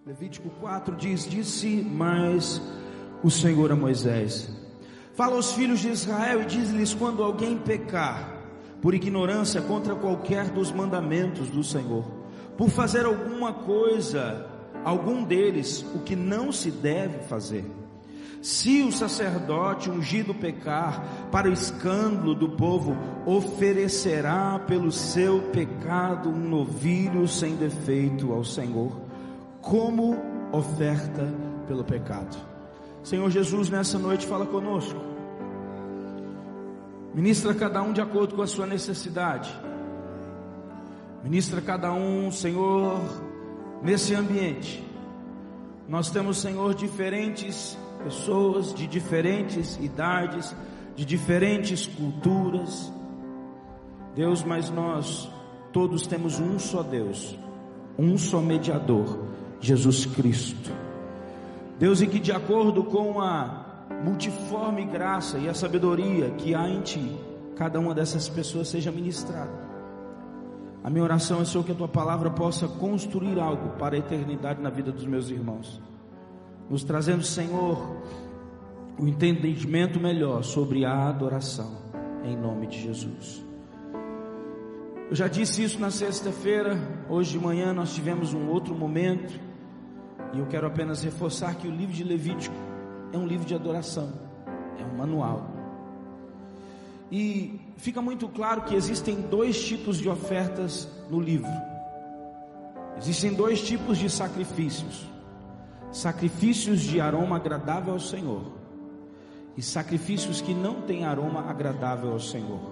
Levítico 4 diz: disse mais o Senhor a Moisés: fala aos filhos de Israel e diz-lhes: quando alguém pecar por ignorância contra qualquer dos mandamentos do Senhor, por fazer alguma coisa, algum deles, o que não se deve fazer, se o sacerdote ungido pecar para o escândalo do povo, oferecerá pelo seu pecado um novilho sem defeito ao Senhor, como oferta pelo pecado. Senhor Jesus, nessa noite fala conosco, ministra cada um de acordo com a sua necessidade, ministra cada um, Senhor, nesse ambiente. Nós temos, Senhor, diferentes pessoas de diferentes idades, de diferentes culturas, Deus, mas nós todos temos um só Deus, um só mediador, Jesus Cristo. Deus, e que de acordo com a multiforme graça e a sabedoria que há em Ti, cada uma dessas pessoas seja ministrada. A minha oração é, Senhor, que a Tua palavra possa construir algo para a eternidade na vida dos meus irmãos, nos trazendo, Senhor, o entendimento melhor sobre a adoração, em nome de Jesus. Eu já disse isso na sexta-feira. Hoje de manhã nós tivemos um outro momento, e eu quero apenas reforçar que o livro de Levítico é um livro de adoração, é um manual, e fica muito claro que existem dois tipos de ofertas no livro. Existem dois tipos de sacrifícios: sacrifícios de aroma agradável ao Senhor e sacrifícios que não têm aroma agradável ao Senhor.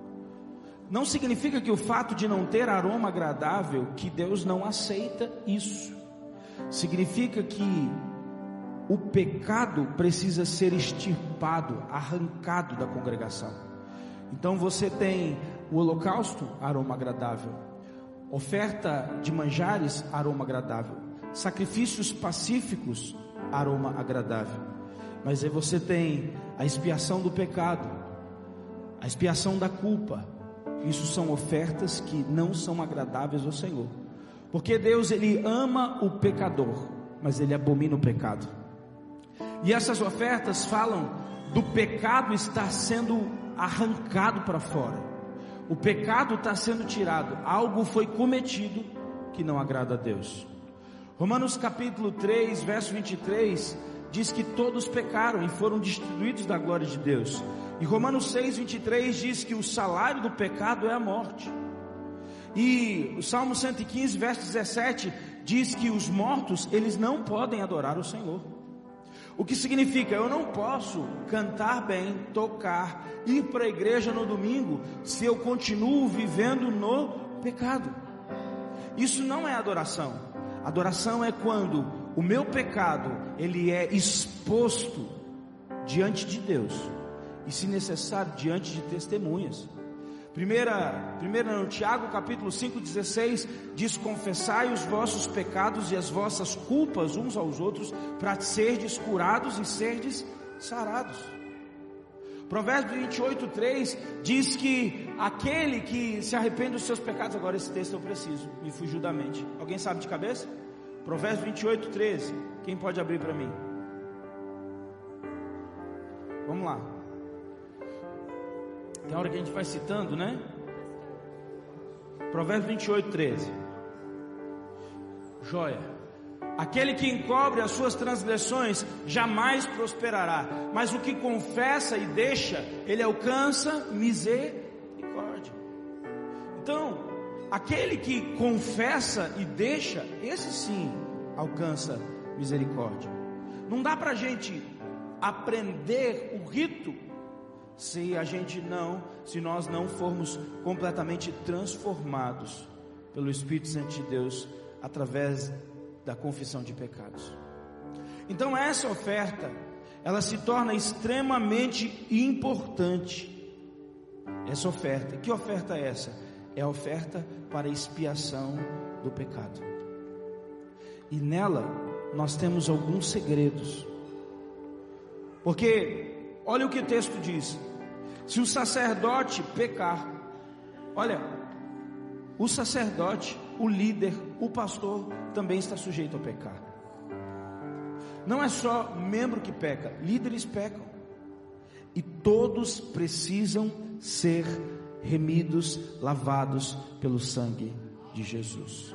Não significa que o fato de não ter aroma agradável, que Deus não aceita isso. Significa que o pecado precisa ser extirpado, arrancado da congregação. Então você tem o holocausto, aroma agradável, oferta de manjares, aroma agradável, sacrifícios pacíficos, aroma agradável. Mas aí você tem a expiação do pecado, a expiação da culpa. Isso são ofertas que não são agradáveis ao Senhor, porque Deus, Ele ama o pecador, mas Ele abomina o pecado. E essas ofertas falam do pecado estar sendo arrancado para fora, o pecado está sendo tirado, algo foi cometido que não agrada a Deus. Romanos capítulo 3, verso 23, diz que todos pecaram e foram destituídos da glória de Deus. E Romanos 6, 23 diz que o salário do pecado é a morte. E o Salmo 115, verso 17, diz que os mortos, eles não podem adorar o Senhor. O que significa, eu não posso cantar bem, tocar, ir para a igreja no domingo, se eu continuo vivendo no pecado. Isso não é adoração. Adoração é quando o meu pecado, ele é exposto diante de Deus, e se necessário, diante de testemunhas. Primeira no Tiago capítulo 5:16 diz: confessai os vossos pecados e as vossas culpas uns aos outros, para serdes curados e serdes sarados. Provérbios 28:3 diz que aquele que se arrepende dos seus pecados, agora esse texto eu preciso, me fugiu da mente. Alguém sabe de cabeça? Provérbios 28:13. Quem pode abrir para mim? Vamos lá. Tem hora que a gente vai citando, né? Provérbios 28:13. Joia. Aquele que encobre as suas transgressões jamais prosperará, mas o que confessa e deixa, ele alcança misericórdia. Então, aquele que confessa e deixa, esse sim alcança misericórdia. Não dá para a gente aprender o rito se nós não formos completamente transformados pelo Espírito Santo de Deus através da confissão de pecados. Então essa oferta, ela se torna extremamente importante. Essa oferta, que oferta é essa? É a oferta para a expiação do pecado. E nela nós temos alguns segredos. Porque olha o que o texto diz: se o sacerdote pecar, olha, o sacerdote, o líder, o pastor também está sujeito a pecar. não é só membro que peca, líderes pecam. E todos precisam ser remidos, lavados pelo sangue de Jesus.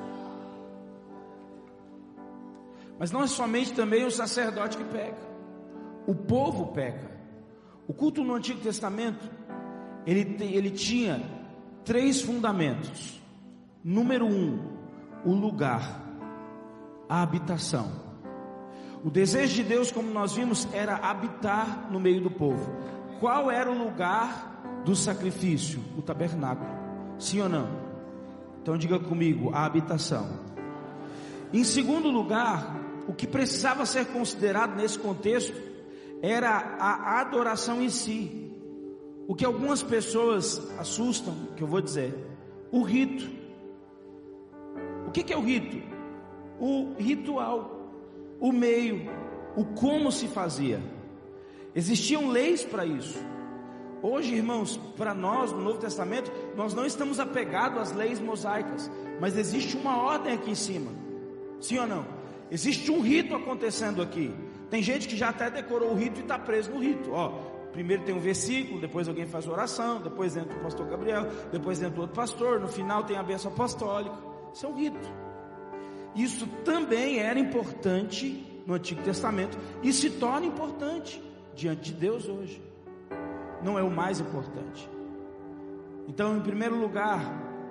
Mas não é somente também o sacerdote que peca, o povo peca. O culto no Antigo Testamento, ele tinha 3 fundamentos. Número 1, o lugar, a habitação. O desejo de Deus, como nós vimos, era habitar no meio do povo. Qual era o lugar do sacrifício? O tabernáculo. Sim ou não? Então diga comigo, a habitação. Em segundo lugar, o que precisava ser considerado nesse contexto era a adoração em si. O que algumas pessoas assustam, que eu vou dizer, o rito. O que é o rito? O ritual, o meio, o como se fazia. Existiam leis para isso. Hoje, irmãos, para nós, no Novo Testamento, nós não estamos apegados às leis mosaicas, mas existe uma ordem aqui em cima. Sim ou não? Existe um rito acontecendo aqui. Tem gente que já até decorou o rito e está preso no rito. Primeiro tem um versículo, depois alguém faz oração, depois entra o pastor Gabriel, depois entra o outro pastor, no final tem a bênção apostólica. Isso é um rito. Isso também era importante no Antigo Testamento e se torna importante diante de Deus hoje. Não é o mais importante. Então, em primeiro lugar,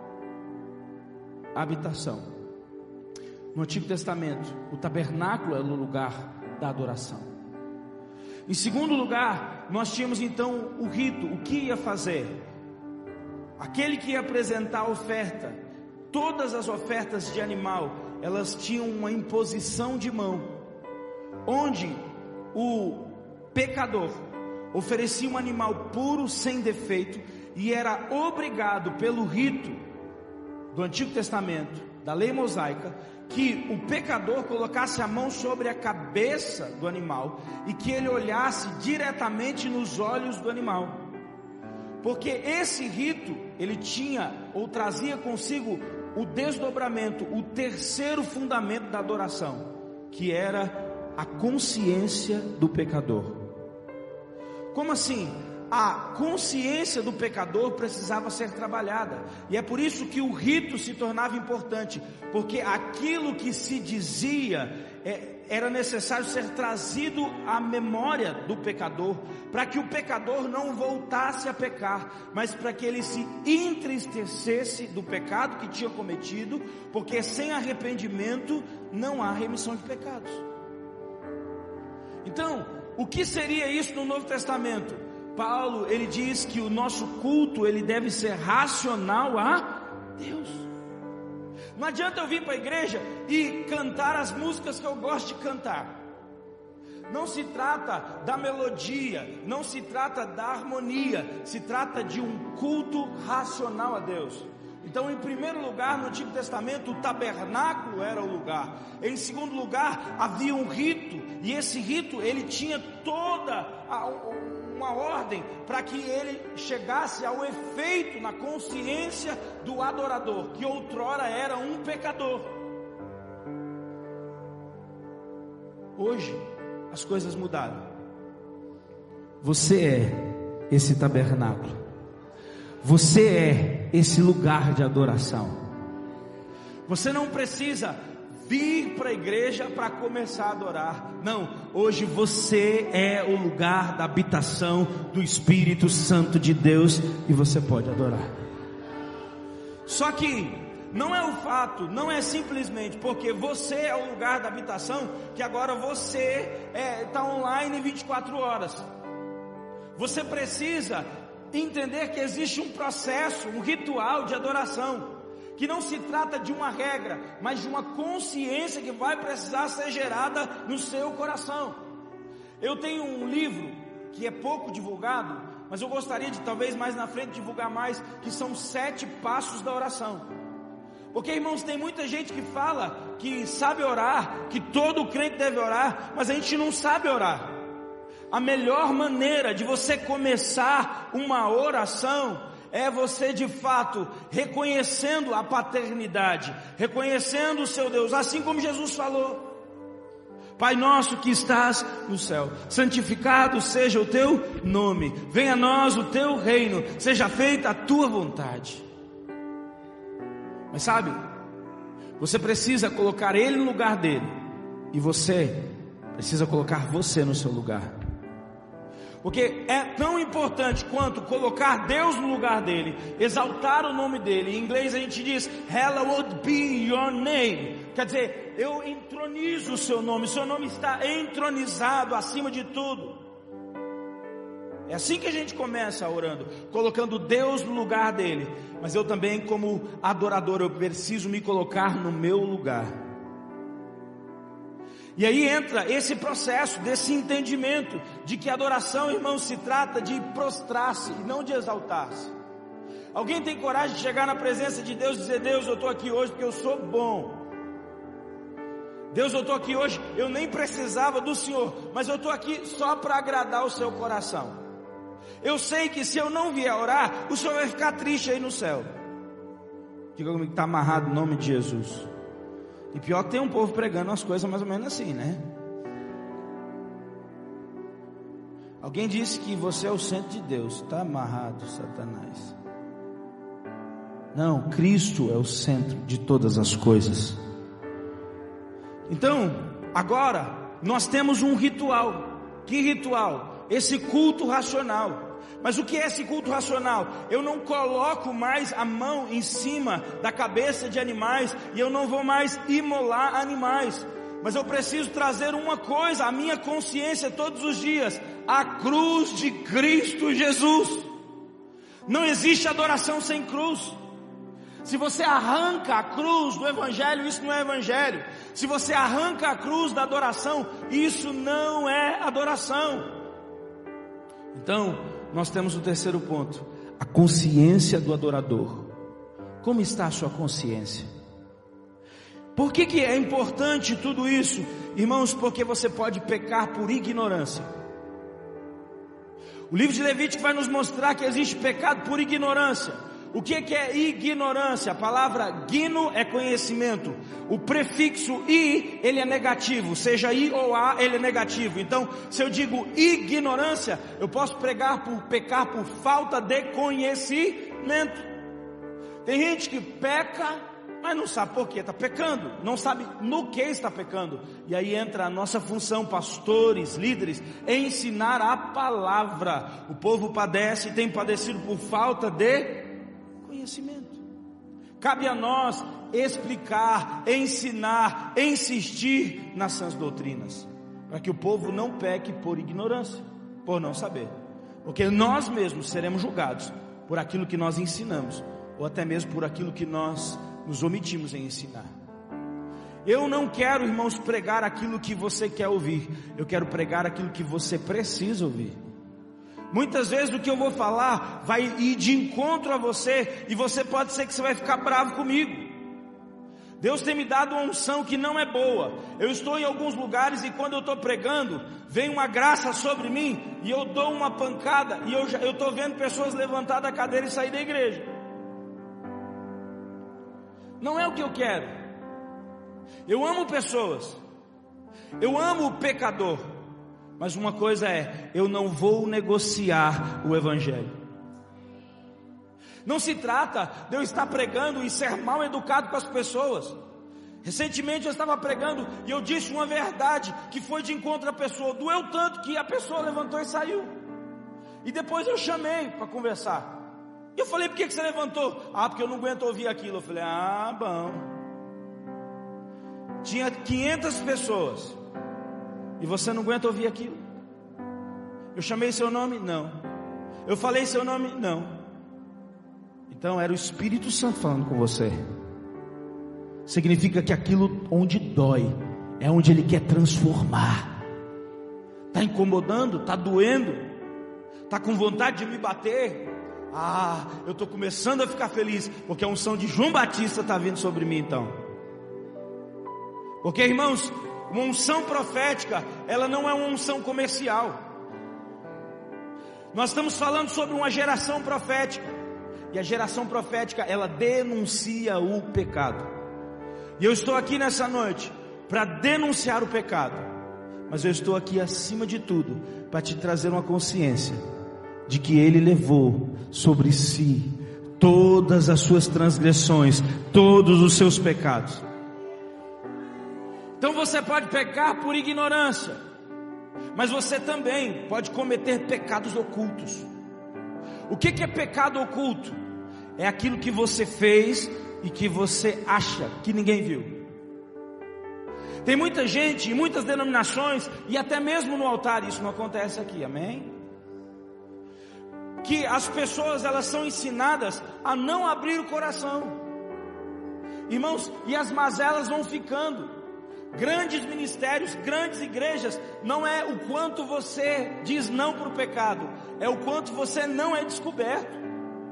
a habitação. No Antigo Testamento, o tabernáculo era o lugar da adoração. Em segundo lugar, nós tínhamos então o rito, o que ia fazer? Aquele que ia apresentar a oferta, todas as ofertas de animal, elas tinham uma imposição de mão, onde o pecador oferecia um animal puro, sem defeito, e era obrigado pelo rito do Antigo Testamento, da lei mosaica, que o pecador colocasse a mão sobre a cabeça do animal e que ele olhasse diretamente nos olhos do animal, porque esse rito, ele tinha ou trazia consigo o desdobramento, o terceiro fundamento da adoração, que era a consciência do pecador. Como assim? A consciência do pecador precisava ser trabalhada, e é por isso que o rito se tornava importante, porque aquilo que se dizia era necessário ser trazido à memória do pecador, para que o pecador não voltasse a pecar, mas para que ele se entristecesse do pecado que tinha cometido, porque sem arrependimento não há remissão de pecados. Então, o que seria isso no Novo Testamento? Paulo, ele diz que o nosso culto, ele deve ser racional a Deus. Não adianta eu vir para a igreja e cantar as músicas que eu gosto de cantar. Não se trata da melodia, não se trata da harmonia, se trata de um culto racional a Deus. Então, em primeiro lugar, no Antigo Testamento, o tabernáculo era o lugar. Em segundo lugar, havia um rito, e esse rito, ele tinha toda uma ordem para que ele chegasse ao efeito na consciência do adorador, que outrora era um pecador. Hoje as coisas mudaram. Você é esse tabernáculo, você é esse lugar de adoração. Você não precisa vir para a igreja para começar a adorar. Não, hoje você é o lugar da habitação do Espírito Santo de Deus e você pode adorar. Só que não é o fato, não é simplesmente porque você é o lugar da habitação que agora você está online 24 horas. Você precisa entender que existe um processo, um ritual de adoração, que não se trata de uma regra, mas de uma consciência que vai precisar ser gerada no seu coração. Eu tenho um livro que é pouco divulgado, mas eu gostaria de talvez mais na frente divulgar mais, que são 7 passos da oração. Porque, irmãos, tem muita gente que fala que sabe orar, que todo crente deve orar, mas a gente não sabe orar. A melhor maneira de você começar uma oração é você de fato reconhecendo a paternidade, reconhecendo o seu Deus, assim como Jesus falou. Pai nosso que estás no céu, santificado seja o teu nome, venha a nós o teu reino, seja feita a tua vontade. Mas sabe, você precisa colocar ele no lugar dele, e você precisa colocar você no seu lugar. Porque é tão importante quanto colocar Deus no lugar dele, exaltar o nome dele. Em inglês a gente diz, hallowed be your name. Quer dizer, eu entronizo o seu nome está entronizado acima de tudo. É assim que a gente começa orando, colocando Deus no lugar dele. Mas eu também, como adorador, eu preciso me colocar no meu lugar. E aí entra esse processo, desse entendimento de que adoração, irmãos, se trata de prostrar-se e não de exaltar-se. Alguém tem coragem de chegar na presença de Deus e dizer, Deus, eu estou aqui hoje porque eu sou bom. Deus, eu estou aqui hoje, eu nem precisava do Senhor, mas eu estou aqui só para agradar o seu coração. Eu sei que se eu não vier orar, o Senhor vai ficar triste aí no céu. Diga comigo que está amarrado no nome de Jesus. E pior que tem um povo pregando umas coisas mais ou menos assim, né? Alguém disse que você é o centro de Deus. Está amarrado, Satanás. Não, Cristo é o centro de todas as coisas. Então, agora, nós temos um ritual. Que ritual? Esse culto racional. Mas o que é esse culto racional? Eu não coloco mais a mão em cima da cabeça de animais, e eu não vou mais imolar animais. Mas eu preciso trazer uma coisa à minha consciência todos os dias: a cruz de Cristo Jesus. Não existe adoração sem cruz. Se você arranca a cruz do evangelho, isso não é evangelho. Se você arranca a cruz da adoração, isso não é adoração. Então, nós temos o terceiro ponto, a consciência do adorador. Como está a sua consciência? Por que é importante tudo isso? Irmãos, porque você pode pecar por ignorância. O livro de Levítico vai nos mostrar que existe pecado por ignorância. O que é ignorância? A palavra gino é conhecimento. O prefixo i, ele é negativo. Seja i ou a, ele é negativo. Então, se eu digo ignorância, eu posso pecar por falta de conhecimento. Tem gente que peca, mas não sabe por que está pecando. Não sabe no que está pecando. E aí entra a nossa função, pastores, líderes, ensinar a palavra. O povo padece e tem padecido por falta de conhecimento. Cabe a nós explicar, ensinar, insistir nas sãs doutrinas, para que o povo não peque por ignorância, por não saber, porque nós mesmos seremos julgados por aquilo que nós ensinamos, ou até mesmo por aquilo que nós nos omitimos em ensinar. Eu não quero, irmãos, pregar aquilo que você quer ouvir, eu quero pregar aquilo que você precisa ouvir. Muitas vezes o que eu vou falar vai ir de encontro a você, e você pode ser que você vai ficar bravo comigo. Deus tem me dado uma unção que não é boa. Eu estou em alguns lugares e quando eu estou pregando, vem uma graça sobre mim, e eu dou uma pancada, e eu estou vendo pessoas levantar da cadeira e sair da igreja. Não é o que eu quero. Eu amo pessoas, eu amo o pecador, mas uma coisa é, eu não vou negociar o evangelho. Não se trata de eu estar pregando e ser mal educado com as pessoas. Recentemente eu estava pregando e eu disse uma verdade que foi de encontro à pessoa. Doeu tanto que a pessoa levantou e saiu. E depois eu chamei para conversar. E eu falei, por que você levantou? Ah, porque eu não aguento ouvir aquilo. Eu falei, ah, bom. Tinha 500 pessoas e você não aguenta ouvir aquilo? Eu chamei seu nome? Não. Eu falei seu nome? Não. Então era o Espírito Santo falando com você. Significa que aquilo onde dói é onde Ele quer transformar. Está incomodando? Está doendo? Está com vontade de me bater? Ah, eu estou começando a ficar feliz, porque a unção de João Batista está vindo sobre mim então. Porque, irmãos, uma unção profética, ela não é uma unção comercial. Nós estamos falando sobre uma geração profética, e a geração profética, ela denuncia o pecado. E eu estou aqui nessa noite para denunciar o pecado. mas eu estou aqui acima de tudo para te trazer uma consciência de que Ele levou sobre si todas as suas transgressões, todos os seus pecados. Então você pode pecar por ignorância, mas você também pode cometer pecados ocultos. O que é pecado oculto? É aquilo que você fez e que você acha que ninguém viu. Tem muita gente em muitas denominações, e até mesmo no altar isso não acontece aqui, amém? Que as pessoas elas são ensinadas a não abrir o coração, irmãos, e as mazelas vão ficando. Grandes ministérios, grandes igrejas, não é o quanto você diz não para o pecado, é o quanto você não é descoberto.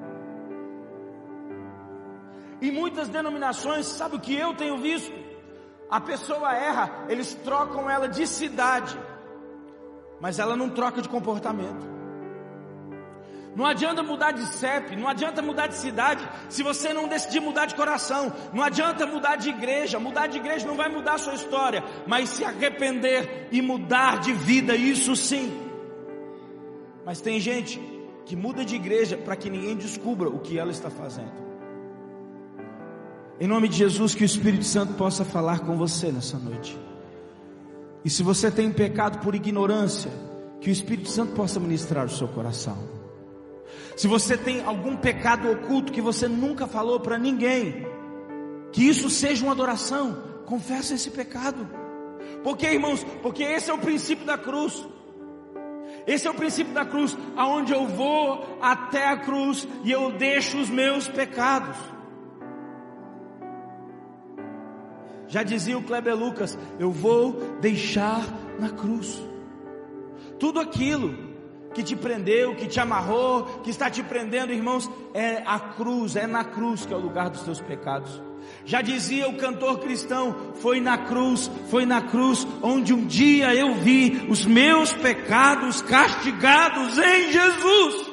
Em muitas denominações, sabe o que eu tenho visto? A pessoa erra, eles trocam ela de cidade, mas ela não troca de comportamento. Não adianta mudar de CEP, não adianta mudar de cidade, se você não decidir mudar de coração. Não adianta mudar de igreja não vai mudar a sua história, mas se arrepender e mudar de vida, isso sim. Mas tem gente que muda de igreja para que ninguém descubra o que ela está fazendo. Em nome de Jesus, que o Espírito Santo possa falar com você nessa noite. E se você tem pecado por ignorância, que o Espírito Santo possa ministrar o seu coração. Se você tem algum pecado oculto que você nunca falou para ninguém, que isso seja uma adoração, confessa esse pecado. Por quê, irmãos? Porque esse é o princípio da cruz. Esse é o princípio da cruz, aonde eu vou até a cruz e eu deixo os meus pecados. Já dizia o Kleber Lucas, eu vou deixar na cruz tudo aquilo que te prendeu, que te amarrou, que está te prendendo, irmãos, é a cruz, é na cruz que é o lugar dos teus pecados. Já dizia o cantor cristão, foi na cruz onde um dia eu vi os meus pecados castigados em Jesus.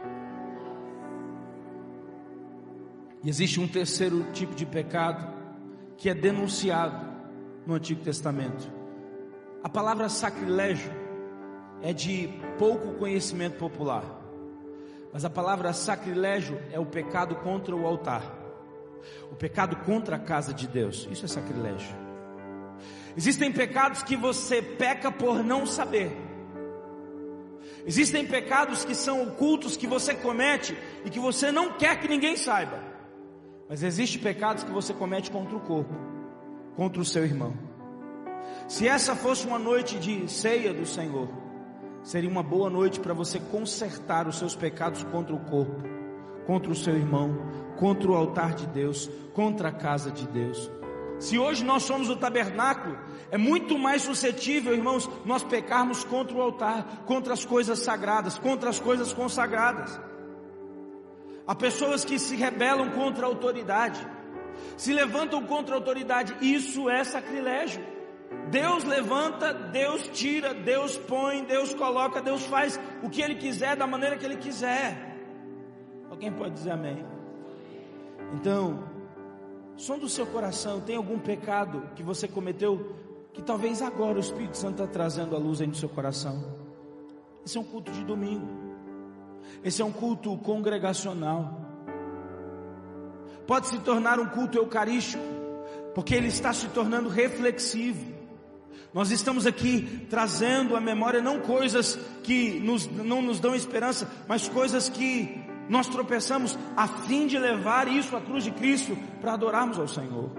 E existe um terceiro tipo de pecado que é denunciado no Antigo Testamento. A palavra sacrilégio é de pouco conhecimento popular, mas a palavra sacrilégio é o pecado contra o altar, o pecado contra a casa de Deus. Isso é sacrilégio. Existem pecados que você peca por não saber. Existem pecados que são ocultos, que você comete e que você não quer que ninguém saiba. Mas existem pecados que você comete contra o corpo, contra o seu irmão. Se essa fosse uma noite de ceia do Senhor, seria uma boa noite para você consertar os seus pecados contra o corpo, contra o seu irmão, contra o altar de Deus, contra a casa de Deus. Se hoje nós somos o tabernáculo, é muito mais suscetível, irmãos, nós pecarmos contra o altar, contra as coisas sagradas, contra as coisas consagradas. Há pessoas que se rebelam contra a autoridade, se levantam contra a autoridade. Isso é sacrilégio. Deus levanta, Deus tira, Deus põe, Deus coloca, Deus faz o que Ele quiser, da maneira que Ele quiser. Alguém pode dizer amém? Então, som do seu coração, tem algum pecado que você cometeu, que talvez agora o Espírito Santo está trazendo à luz aí no seu coração? Esse é um culto de domingo. Esse é um culto congregacional. Pode se tornar um culto eucarístico, porque ele está se tornando reflexivo. Nós estamos aqui trazendo à memória não coisas que não nos dão esperança, mas coisas que nós tropeçamos a fim de levar isso à cruz de Cristo para adorarmos ao Senhor.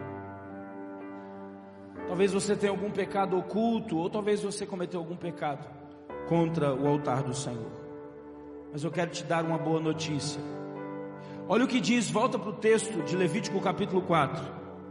Talvez você tenha algum pecado oculto, ou talvez você cometeu algum pecado contra o altar do Senhor. Mas eu quero te dar uma boa notícia. Olha o que diz, volta para o texto de Levítico capítulo 4.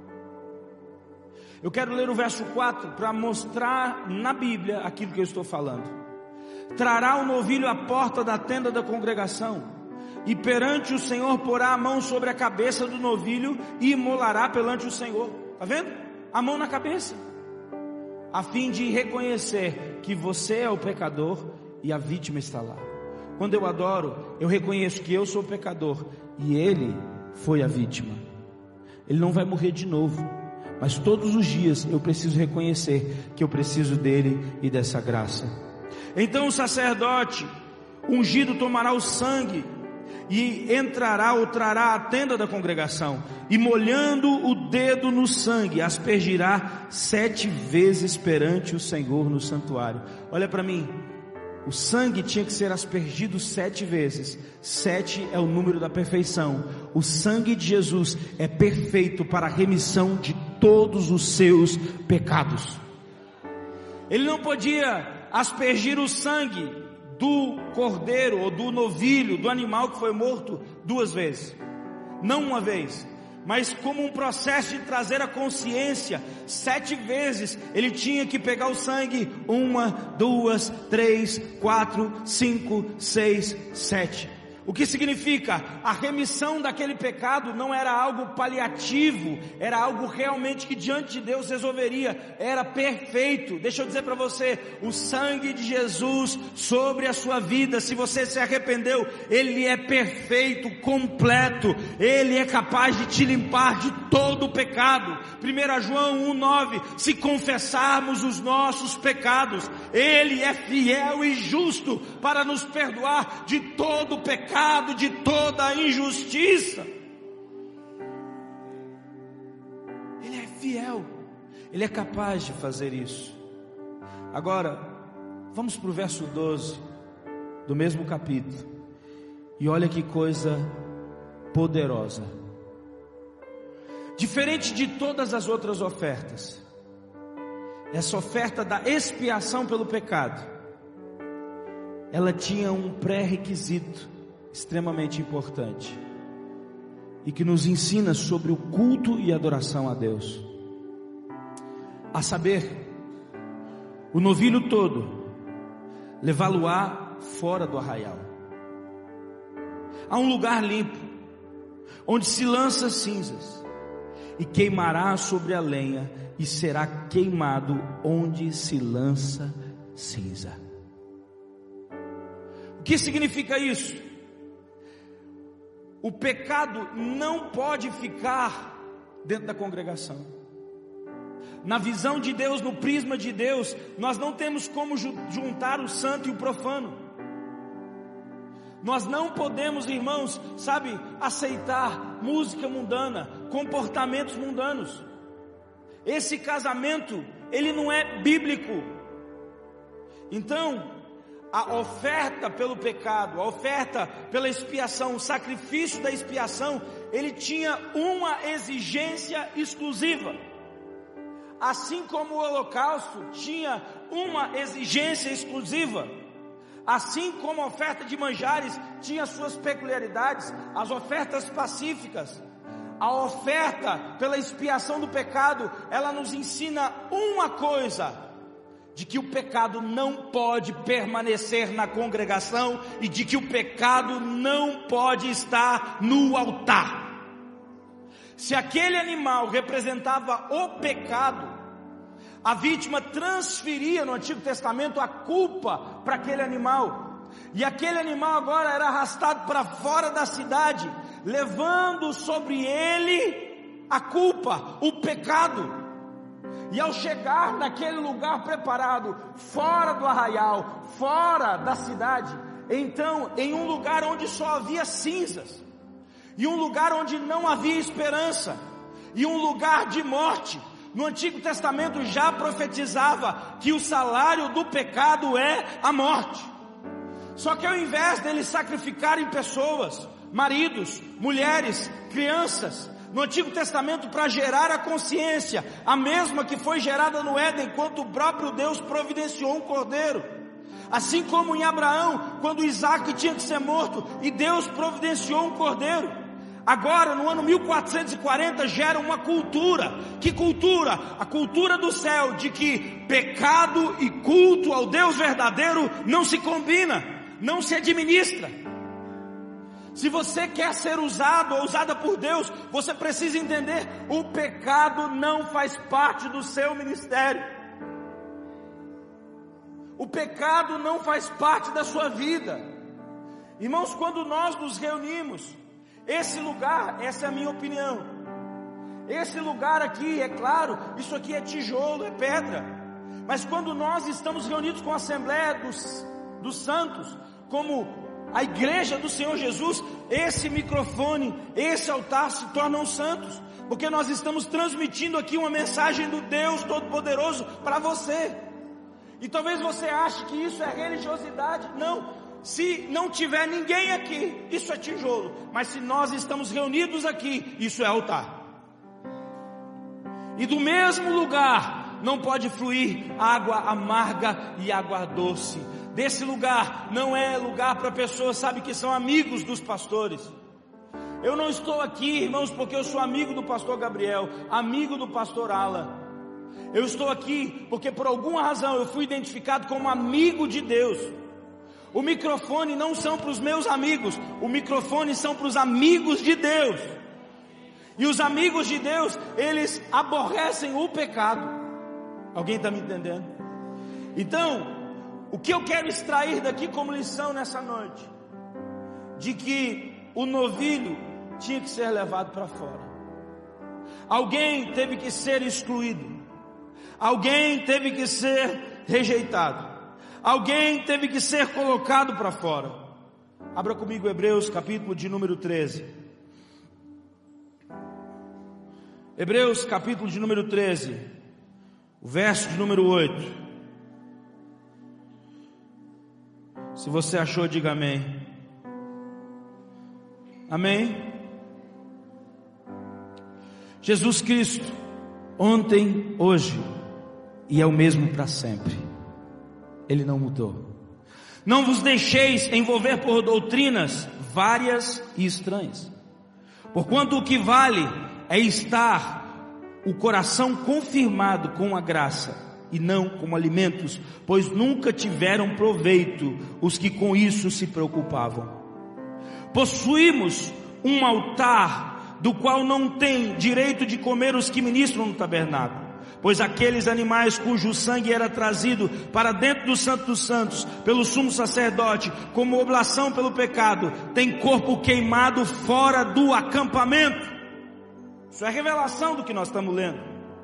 Eu quero ler o verso 4 para mostrar na Bíblia aquilo que eu estou falando. Trará o novilho à porta da tenda da congregação, e perante o Senhor porá a mão sobre a cabeça do novilho e imolará perante o Senhor. Está vendo? A mão na cabeça, a fim de reconhecer que você é o pecador e a vítima está lá. Quando eu adoro, eu reconheço que eu sou o pecador e ele foi a vítima. Ele não vai morrer de novo, mas todos os dias eu preciso reconhecer que eu preciso dele e dessa graça. Então o sacerdote ungido tomará o sangue e entrará ou trará à tenda da congregação, e molhando o dedo no sangue, aspergirá 7 vezes perante o Senhor no santuário. Olha para mim, o sangue tinha que ser aspergido 7 vezes. 7 é o número da perfeição. O sangue de Jesus é perfeito para a remissão de todos os seus pecados. Ele não podia aspergir o sangue do cordeiro ou do novilho, do animal que foi morto 2 vezes, não uma vez, mas como um processo de trazer a consciência. 7 vezes ele tinha que pegar o sangue, 1, 2, 3, 4, 5, 6, 7. O que significa? A remissão daquele pecado não era algo paliativo, era algo realmente que diante de Deus resolveria, era perfeito. Deixa eu dizer para você, o sangue de Jesus sobre a sua vida, se você se arrependeu, ele é perfeito, completo, ele é capaz de te limpar de todo o pecado. 1 João 1,9, se confessarmos os nossos pecados, ele é fiel e justo para nos perdoar de todo o pecado, de toda a injustiça. Ele é fiel, ele é capaz de fazer isso. Agora, vamos para o verso 12 do mesmo capítulo, e olha que coisa poderosa. Diferente de todas as outras ofertas, essa oferta da expiação pelo pecado, ela tinha um pré-requisito extremamente importante, e que nos ensina sobre o culto e adoração a Deus, a saber, o novilho todo levá-lo-á fora do arraial, a um lugar limpo, onde se lança cinzas, e queimará sobre a lenha, e será queimado onde se lança cinza. O que significa isso? O pecado não pode ficar dentro da congregação. Na visão de Deus, no prisma de Deus, nós não temos como juntar o santo e o profano. Nós não podemos, irmãos, aceitar música mundana, comportamentos mundanos. Esse casamento, ele não é bíblico. Então, a oferta pelo pecado, a oferta pela expiação, o sacrifício da expiação, ele tinha uma exigência exclusiva. Assim como o holocausto tinha uma exigência exclusiva, assim como a oferta de manjares tinha suas peculiaridades, as ofertas pacíficas, a oferta pela expiação do pecado, ela nos ensina uma coisa: de que o pecado não pode permanecer na congregação, e de que o pecado não pode estar no altar. Se aquele animal representava o pecado, a vítima transferia no Antigo Testamento a culpa para aquele animal, e aquele animal agora era arrastado para fora da cidade, levando sobre ele a culpa, o pecado. E ao chegar naquele lugar preparado, fora do arraial, fora da cidade, então em um lugar onde só havia cinzas, e um lugar onde não havia esperança, e um lugar de morte, no Antigo Testamento já profetizava que o salário do pecado é a morte. Só que ao invés deles sacrificarem pessoas, maridos, mulheres, crianças, no Antigo Testamento, para gerar a consciência, a mesma que foi gerada no Éden, quando o próprio Deus providenciou um cordeiro, assim como em Abraão, quando Isaac tinha que ser morto, e Deus providenciou um cordeiro. Agora, no ano 1440, gera uma cultura. Que cultura? A cultura do céu, de que pecado e culto ao Deus verdadeiro não se combina, não se administra. Se você quer ser usado ou usada por Deus, você precisa entender: o pecado não faz parte do seu ministério. O pecado não faz parte da sua vida. Irmãos, quando nós nos reunimos, esse lugar, essa é a minha opinião, Esse lugar aqui, é claro, isso aqui é tijolo, é pedra. Mas quando nós estamos reunidos com a Assembleia dos Santos, como a igreja do Senhor Jesus, esse microfone, esse altar se tornam santos, porque nós estamos transmitindo aqui uma mensagem do Deus Todo-Poderoso para você. E talvez você ache que isso é religiosidade. Não, se não tiver ninguém aqui, isso é tijolo. Mas se nós estamos reunidos aqui, isso é altar. E do mesmo lugar não pode fluir água amarga e água doce. Desse lugar não é lugar para pessoas, sabe, que são amigos dos pastores. Eu não estou aqui, irmãos, porque eu sou amigo do pastor Gabriel, amigo do pastor Alan. Eu estou aqui porque por alguma razão eu fui identificado como amigo de Deus. O microfone não são para os meus amigos, o microfone são para os amigos de Deus. E os amigos de Deus, eles aborrecem o pecado. Alguém está me entendendo? Então, o que eu quero extrair daqui como lição nessa noite? De que o novilho tinha que ser levado para fora. Alguém teve que ser excluído. Alguém teve que ser rejeitado. Alguém teve que ser colocado para fora. Abra comigo Hebreus capítulo de número 13. Hebreus capítulo de número 13, o verso de número 8. Se você achou, diga amém. Amém? Jesus Cristo, ontem, hoje, e é o mesmo para sempre. Ele não mudou. Não vos deixeis envolver por doutrinas várias e estranhas. Porquanto o que vale é estar o coração confirmado com a graça, e não como alimentos, pois nunca tiveram proveito os que com isso se preocupavam. Possuímos um altar, do qual não tem direito de comer os que ministram no tabernáculo, pois aqueles animais cujo sangue era trazido para dentro do Santo dos Santos, pelo sumo sacerdote, como oblação pelo pecado, tem corpo queimado fora do acampamento. Isso é revelação do que nós estamos lendo.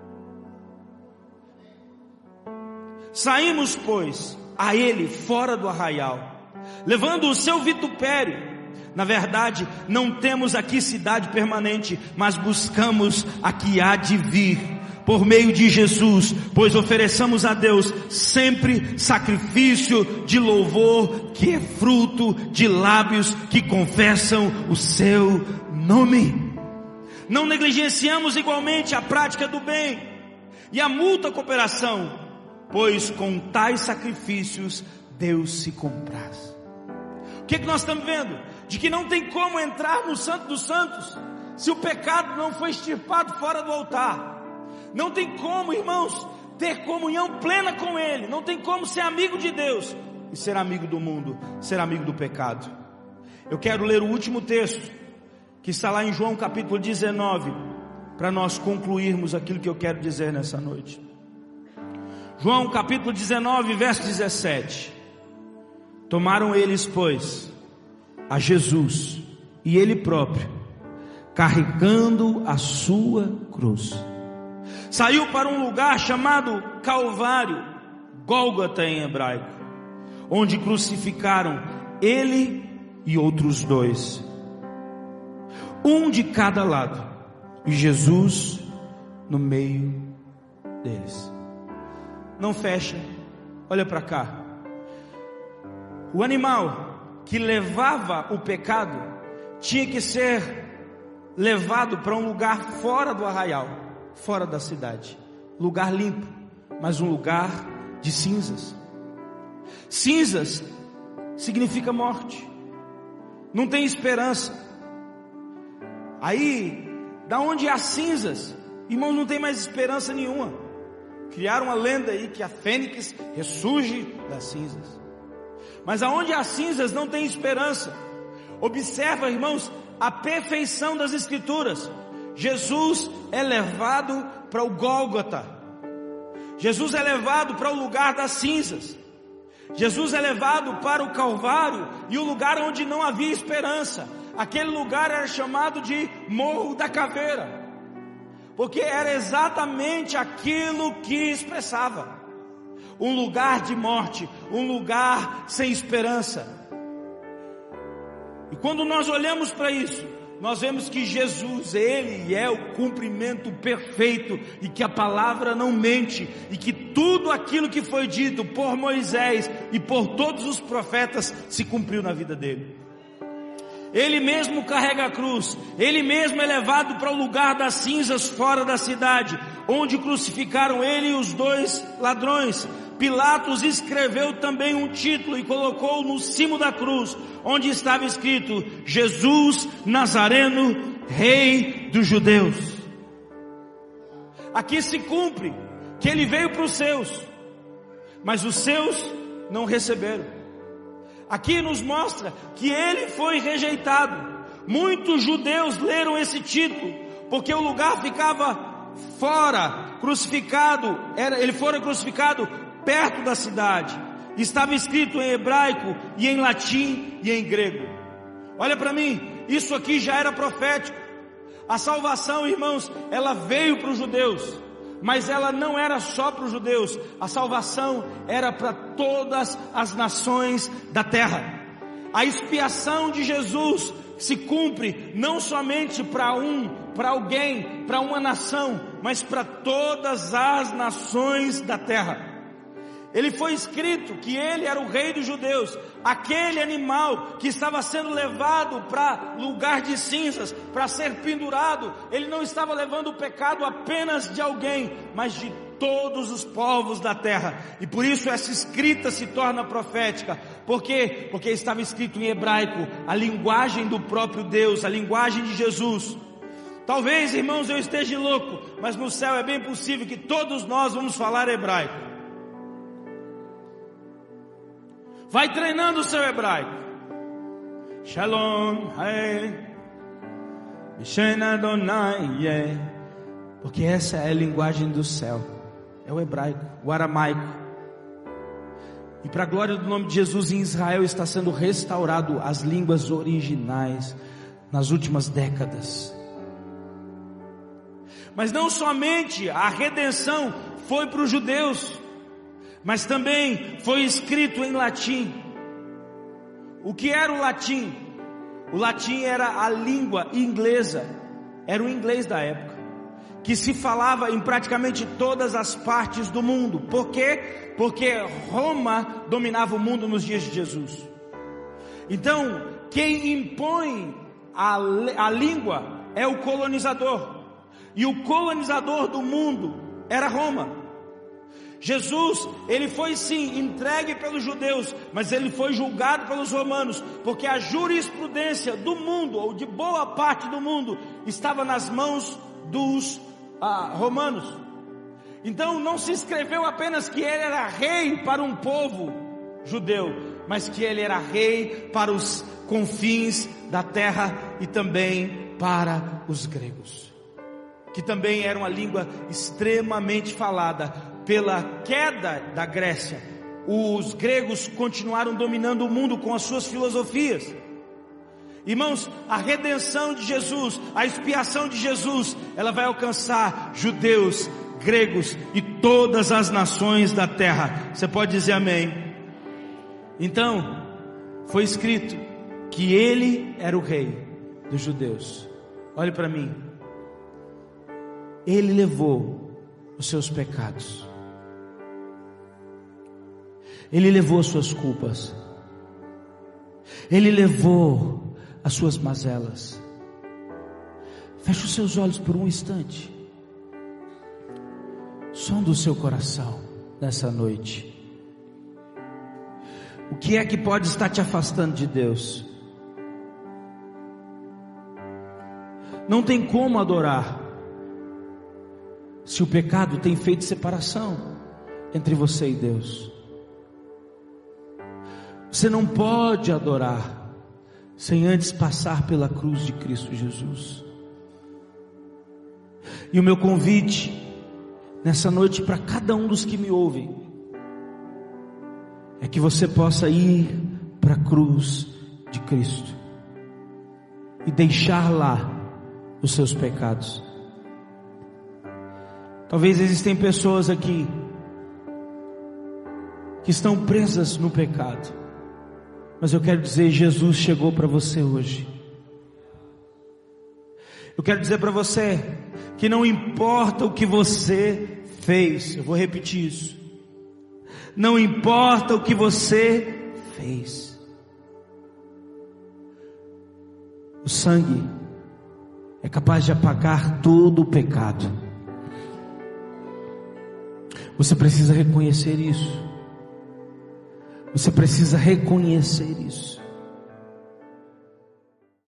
Saímos, pois, a ele fora do arraial, levando o seu vitupério. Na verdade, não temos aqui cidade permanente, mas buscamos a que há de vir, por meio de Jesus, pois ofereçamos a Deus sempre sacrifício de louvor, que é fruto de lábios que confessam o seu nome. Não negligenciamos igualmente a prática do bem e a mútua cooperação, pois com tais sacrifícios Deus se compraz. O que nós estamos vendo? De que não tem como entrar no Santo dos Santos se o pecado não foi extirpado fora do altar. Não tem como, irmãos, ter comunhão plena com Ele. Não tem como ser amigo de Deus e ser amigo do mundo, ser amigo do pecado. Eu quero ler o último texto, que está lá em João capítulo 19, para nós concluirmos aquilo que eu quero dizer nessa noite. João capítulo 19, verso 17. Tomaram eles, pois, a Jesus, e ele próprio, carregando a sua cruz, saiu para um lugar chamado Calvário, Gólgota em hebraico, onde crucificaram ele e outros dois, um de cada lado, e Jesus no meio deles. Não fecha, olha para cá. O animal que levava o pecado tinha que ser levado para um lugar fora do arraial, fora da cidade, lugar limpo, mas um lugar de cinzas. Cinzas significa morte, não tem esperança. Aí, da onde há cinzas, irmãos, não tem mais esperança nenhuma. Criaram uma lenda aí que a fênix ressurge das cinzas. Mas aonde há cinzas não tem esperança. Observa, irmãos, a perfeição das escrituras. Jesus é levado para o Gólgota. Jesus é levado para o lugar das cinzas. Jesus é levado para o Calvário, e o lugar onde não havia esperança. Aquele lugar era chamado de Morro da Caveira. porque era exatamente aquilo que expressava: um lugar de morte, um lugar sem esperança. E quando nós olhamos para isso, nós vemos que Jesus, Ele é o cumprimento perfeito, e que a palavra não mente, e que tudo aquilo que foi dito por Moisés e por todos os profetas se cumpriu na vida dele. Ele mesmo carrega a cruz, Ele mesmo é levado para o lugar das cinzas fora da cidade, onde crucificaram Ele e os 2 ladrões. Pilatos escreveu também um título e colocou no cimo da cruz, onde estava escrito: Jesus Nazareno, Rei dos Judeus. Aqui se cumpre que Ele veio para os seus, mas os seus não receberam. Aqui nos mostra que Ele foi rejeitado. Muitos judeus leram esse título, porque o lugar ficava fora, crucificado, ele fora crucificado perto da cidade. Estava escrito em hebraico e em latim e em grego. Olha para mim, isso aqui já era profético. A salvação, irmãos, ela veio para os judeus, mas ela não era só para os judeus. A salvação era para todas as nações da terra. A expiação de Jesus se cumpre não somente para alguém, para uma nação, mas para todas as nações da terra. Ele foi escrito que Ele era o Rei dos Judeus. Aquele animal que estava sendo levado para lugar de cinzas, para ser pendurado, Ele não estava levando o pecado apenas de alguém, mas de todos os povos da terra. E por isso essa escrita se torna profética. Por quê? Porque estava escrito em hebraico, a linguagem do próprio Deus, a linguagem de Jesus. Talvez, irmãos, eu esteja louco, mas no céu é bem possível que todos nós vamos falar hebraico. Vai treinando o seu hebraico. Shalom, porque essa é a linguagem do céu. É o hebraico, o aramaico. E para a glória do nome de Jesus, em Israel está sendo restaurado as línguas originais nas últimas décadas. Mas não somente a redenção foi para os judeus, mas também foi escrito em latim. O que era o latim? O latim era a língua inglesa, era o inglês da época, que se falava em praticamente todas as partes do mundo. Por quê? Porque Roma dominava o mundo nos dias de Jesus. Então, quem impõe a língua é o colonizador, e o colonizador do mundo era Roma. Jesus, ele foi sim entregue pelos judeus, mas ele foi julgado pelos romanos, porque a jurisprudência do mundo, ou de boa parte do mundo, estava nas mãos dos romanos. Então não se escreveu apenas que ele era rei para um povo judeu, mas que ele era rei para os confins da terra e também para os gregos, que também era uma língua extremamente falada. Pela queda da Grécia, os gregos continuaram dominando o mundo com as suas filosofias. Irmãos, a redenção de Jesus, a expiação de Jesus, ela vai alcançar judeus, gregos e todas as nações da terra. Você pode dizer amém? Então, foi escrito que Ele era o Rei dos judeus. Olhe para mim. Ele levou os seus pecados. Ele levou as suas culpas. Ele levou as suas mazelas. Feche os seus olhos por um instante. Sonda o seu coração nessa noite. O que é que pode estar te afastando de Deus? Não tem como adorar se o pecado tem feito separação entre você e Deus. Você não pode adorar sem antes passar pela cruz de Cristo Jesus. E o meu convite nessa noite para cada um dos que me ouvem é que você possa ir para a cruz de Cristo e deixar lá os seus pecados. Talvez existem pessoas aqui que estão presas no pecado, mas eu quero dizer, Jesus chegou para você hoje. Eu quero dizer para você que não importa o que você fez, eu vou repetir isso, não importa o que você fez, o sangue é capaz de apagar todo o pecado. Você precisa reconhecer isso. Você precisa reconhecer isso.